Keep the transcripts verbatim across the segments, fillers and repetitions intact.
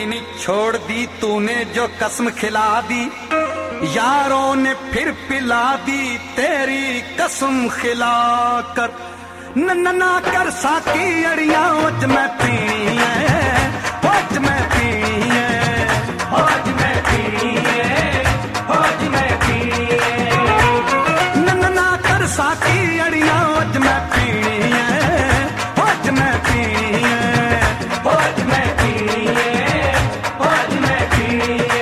नहीं छोड़ दी तूने जो कसम खिला दी, यारों ने फिर पिला दी तेरी कसम खिला कर। न ना कर साकी अड़ियां अज मैं पीनी है, अज मैं पीनी है, अज मैं पीनी है, अज मैं पीनी है। न ना कर साकी अड़ियां अज मैं पीनी है, अज मैं पीनी है, अज मैं पीनी है, अज मैं पीनी है।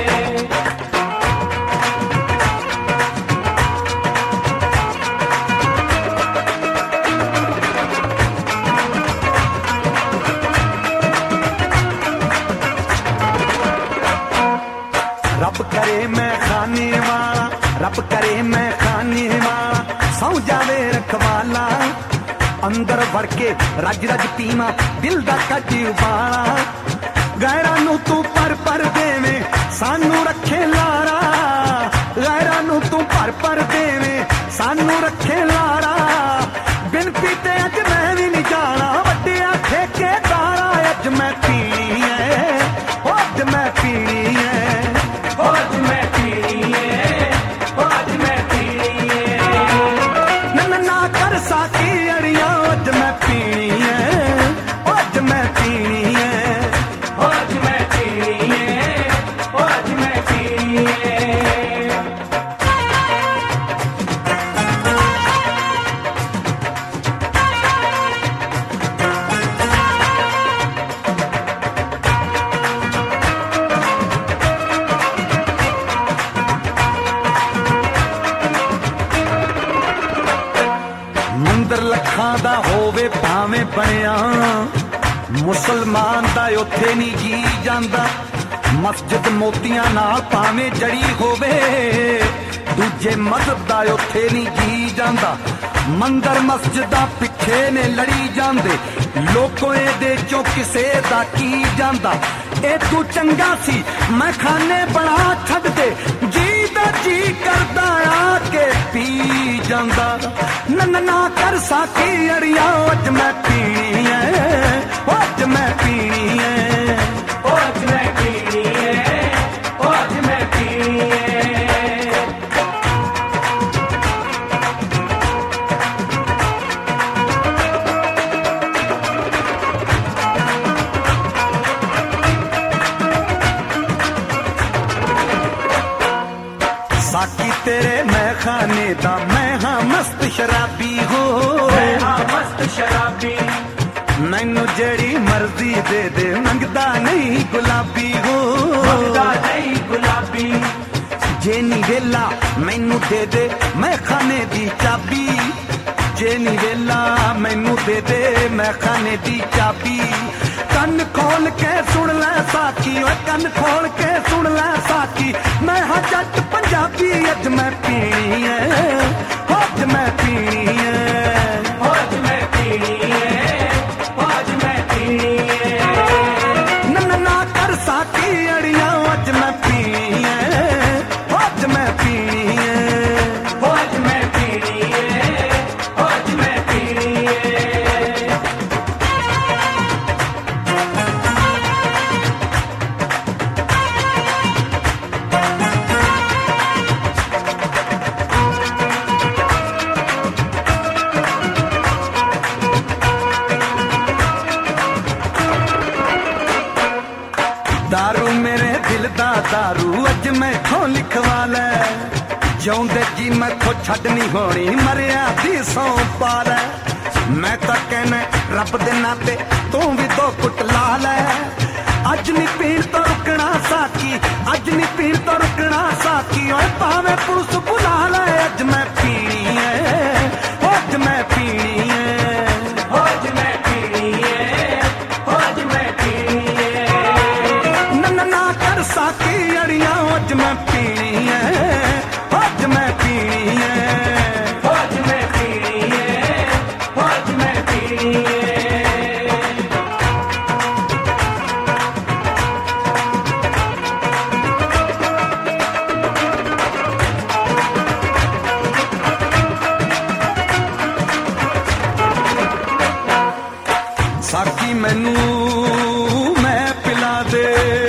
रब करे मैं खाने वाला, रब करे मैं खाने वाला, सौ जावे रखवाला, अंदर वड़ के रज रज पीवा दिल दा कज उबाला। गैरां नू तू पर पर देवे सानू रखे लारा, गैरां नू तू पर पर देवे सानू रखे लारा। बिन पीते अज मैं भी नहीं जाना वड्डिया ठेकेदारा, अज मैं पीनी है, अज मैं पीनी है, अज मैं पीनी है, अज मैं पीनी है। न ना कर साकी अड़ियां अज मैं पीनी है, अज मैं पीनी है, अज मैं पीनी है, अज मैं पीनी है। मंदिर लखां दा होवे भावें बनिया, मुसलमान दा उत्थे नहीं जी जांदा। मस्जिद मोतियां नाल भावें जड़ी होवे, दूजे मजहब दा उत्थे नहीं जी जांदा। मंदिर मस्जिदां पिछे ने लड़ी जांदे, लोकों दे चों किसे दा की जांदा। ए तू चंगा सी मैं खाने बना छड्ड दे, जी दा जी करदा आके पी जांदा। न ना कर साकी अड़ियां अज मैं पीनी है, अज मैं पीनी है, अज मैं पीनी है, अज मैं पीनी है। साकी तेरे मैं खाने दा मैं हाँ मस्त शराबी हो, मैं हाँ मस्त शराबी। मैनू जेड़ी मर्जी दे दे मंगदा नहीं गुलाबी हो, मंगदा नहीं गुलाबी। जे नी वेला मैनू दे दे मैं खाने दी चाबी, जे नी वेला मैनू दे दे मैं खाने दी चाबी। कन खोल के सुन ले साकी, ओए कन खोल के सुन ले साकी। मैं हाँ जट पंजाबी अज मैं पीनी है, अज मैं पीनी है, अज मैं पीनी है, अज मैं पीनी है। न ना कर साकी अड़ियां अज मैं पीनी है, अज मैं पीनी है, अज मैं पीनी है, अज मैं पीनी है। दारू मेरे दिल दा दारू अज मैं खो लिखवा लै, जिउंदे जी मैं खो छड्ड नहीं होनी मरिया दी सौ पा लै। मैं तां कहना रब दे नाते तू भी दो कुट ला लै। अज नहीं पीण तो रुकना साकी, अज नहीं पीण तो रुकना साकी। ओए भावें पुलिस बुला लै अज मैं पीनी है, अज मैं पीनी है, अज मैं पीनी है, अज मैं पीनी है। न ना कर साकी अड़ियां अज मैं पीनी है, अज मैं पीनी है, अज मैं पीनी है, अज मैं पीनी है। साकी मैनू मैं पिला दे,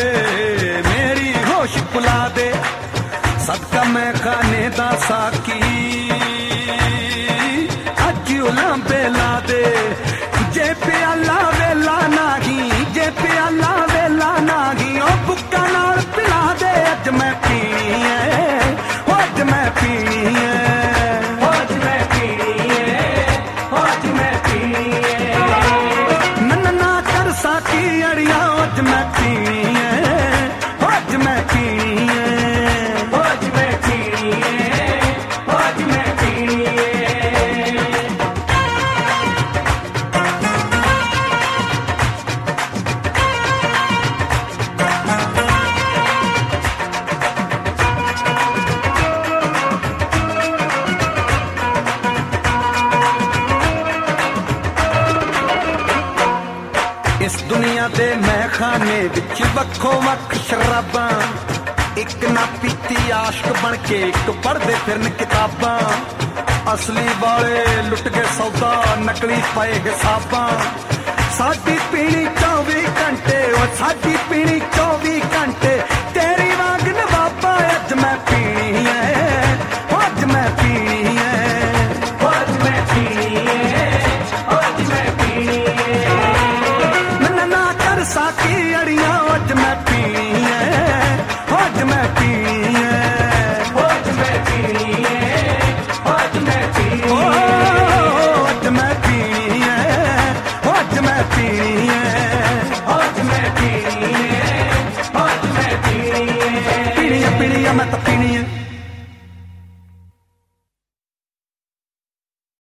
दे मैखाने विच वक्खो वक्ख शराबां, एक ना पीती आशक बन के एक पढ़दे फिरन किताबां। असली वाले लुट के सौदा नकली पाए हिसाबां। साडी पीनी चौबी घंटे ओ साडी पीनी चौबी घंटे तेरी वांग नवाबा। अज मैं पीनी है, अज मैं पीनी है, अज मैं पीनी है, अज मैं पीनी है। ना ना कर साकी अड़ियां अज मैं पीनी है, अज मैं पीनी है, अज मैं पीनी है, अज मैं पीनी है, अज मैं पीनी है, अज मैं पीनी है, अज मैं पीनी है, अज मैं पीनी है। पीनी है पीनी है मैं तो पीनी है।